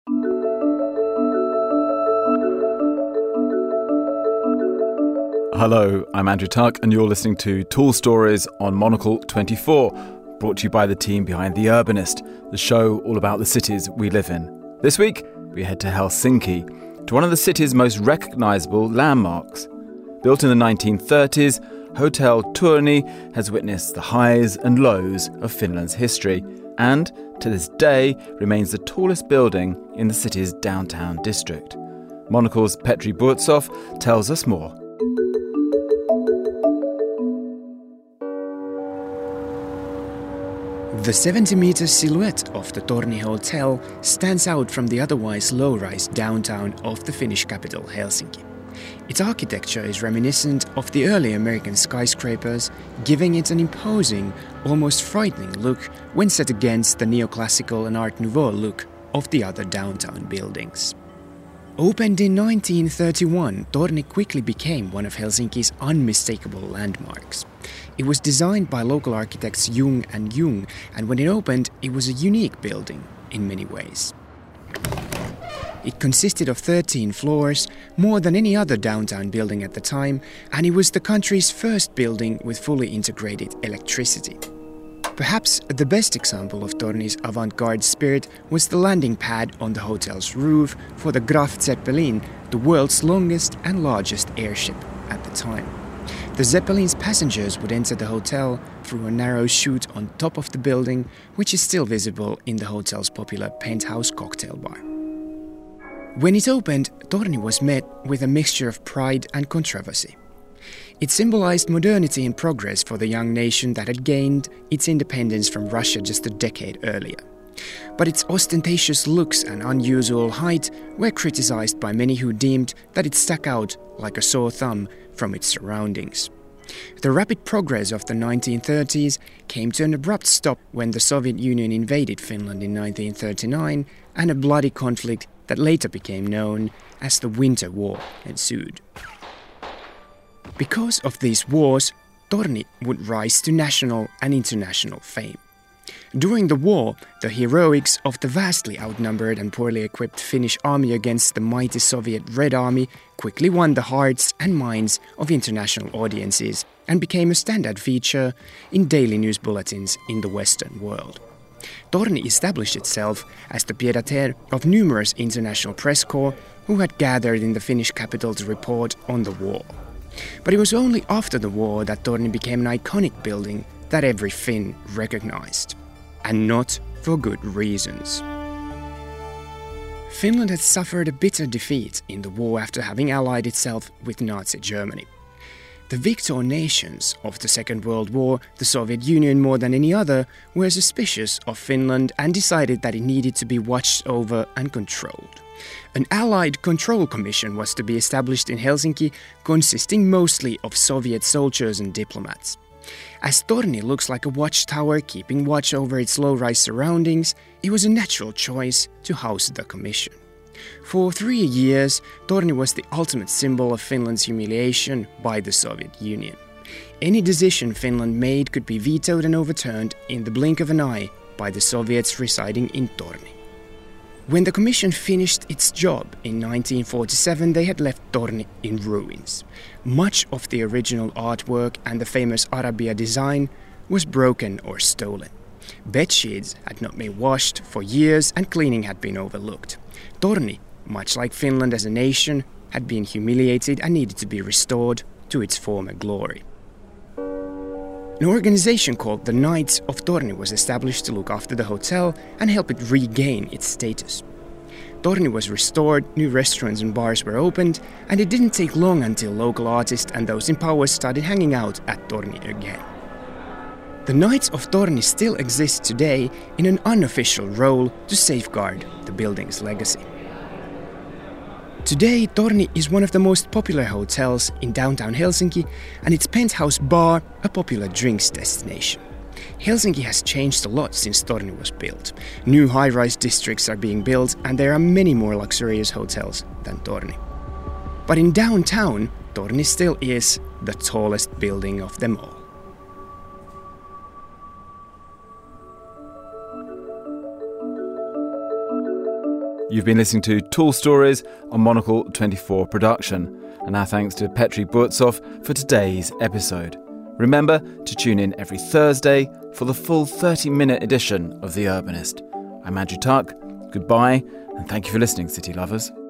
Hello, I'm Andrew Tuck and you're listening to Tall Stories on Monocle 24, brought to you by the team behind The Urbanist, the show all about the cities we live in. This week, we head to Helsinki, to one of the city's most recognisable landmarks. Built in the 1930s, Hotel Torni has witnessed the highs and lows of Finland's history and, to this day, remains the tallest building in the city's downtown district. Monocle's Petri Burtsov tells us more. The 70-metre silhouette of the Torni Hotel stands out from the otherwise low-rise downtown of the Finnish capital, Helsinki. Its architecture is reminiscent of the early American skyscrapers, giving it an imposing, almost frightening look when set against the neoclassical and Art Nouveau look of the other downtown buildings. Opened in 1931, Torni quickly became one of Helsinki's unmistakable landmarks. It was designed by local architects Jung and Jung, and when it opened, it was a unique building in many ways. It consisted of 13 floors, more than any other downtown building at the time, and it was the country's first building with fully integrated electricity. Perhaps the best example of Torni's avant-garde spirit was the landing pad on the hotel's roof for the Graf Zeppelin, the world's longest and largest airship at the time. The Zeppelin's passengers would enter the hotel through a narrow chute on top of the building, which is still visible in the hotel's popular Penthouse cocktail bar. When it opened, Torni was met with a mixture of pride and controversy. It symbolized modernity and progress for the young nation that had gained its independence from Russia just a decade earlier. But its ostentatious looks and unusual height were criticized by many who deemed that it stuck out like a sore thumb from its surroundings. The rapid progress of the 1930s came to an abrupt stop when the Soviet Union invaded Finland in 1939 and a bloody conflict that later became known as the Winter War ensued. Because of these wars, Torni would rise to national and international fame. During the war, the heroics of the vastly outnumbered and poorly equipped Finnish army against the mighty Soviet Red Army quickly won the hearts and minds of international audiences and became a standard feature in daily news bulletins in the Western world. Torni established itself as the pied-à-terre of numerous international press corps who had gathered in the Finnish capital to report on the war. But it was only after the war that Torni became an iconic building that every Finn recognized. And not for good reasons. Finland had suffered a bitter defeat in the war after having allied itself with Nazi Germany. The victor nations of the Second World War, the Soviet Union more than any other, were suspicious of Finland and decided that it needed to be watched over and controlled. An Allied Control Commission was to be established in Helsinki, consisting mostly of Soviet soldiers and diplomats. As Torni looks like a watchtower keeping watch over its low-rise surroundings, it was a natural choice to house the commission. For 3 years, Torni was the ultimate symbol of Finland's humiliation by the Soviet Union. Any decision Finland made could be vetoed and overturned in the blink of an eye by the Soviets residing in Torni. When the commission finished its job in 1947, they had left Torni in ruins. Much of the original artwork and the famous Arabia design was broken or stolen. Bedsheets had not been washed for years and cleaning had been overlooked. Torni, much like Finland as a nation, had been humiliated and needed to be restored to its former glory. An organization called the Knights of Torni was established to look after the hotel and help it regain its status. Torni was restored, new restaurants and bars were opened, and it didn't take long until local artists and those in power started hanging out at Torni again. The Knights of Torni still exist today in an unofficial role to safeguard the building's legacy. Today, Torni is one of the most popular hotels in downtown Helsinki and its penthouse bar a popular drinks destination. Helsinki has changed a lot since Torni was built. New high-rise districts are being built and there are many more luxurious hotels than Torni. But in downtown, Torni still is the tallest building of them all. You've been listening to Tall Stories on Monocle 24 production. And our thanks to Petri Burtsov for today's episode. Remember to tune in every Thursday for the full 30-minute edition of The Urbanist. I'm Andrew Tuck. Goodbye, and thank you for listening, city lovers.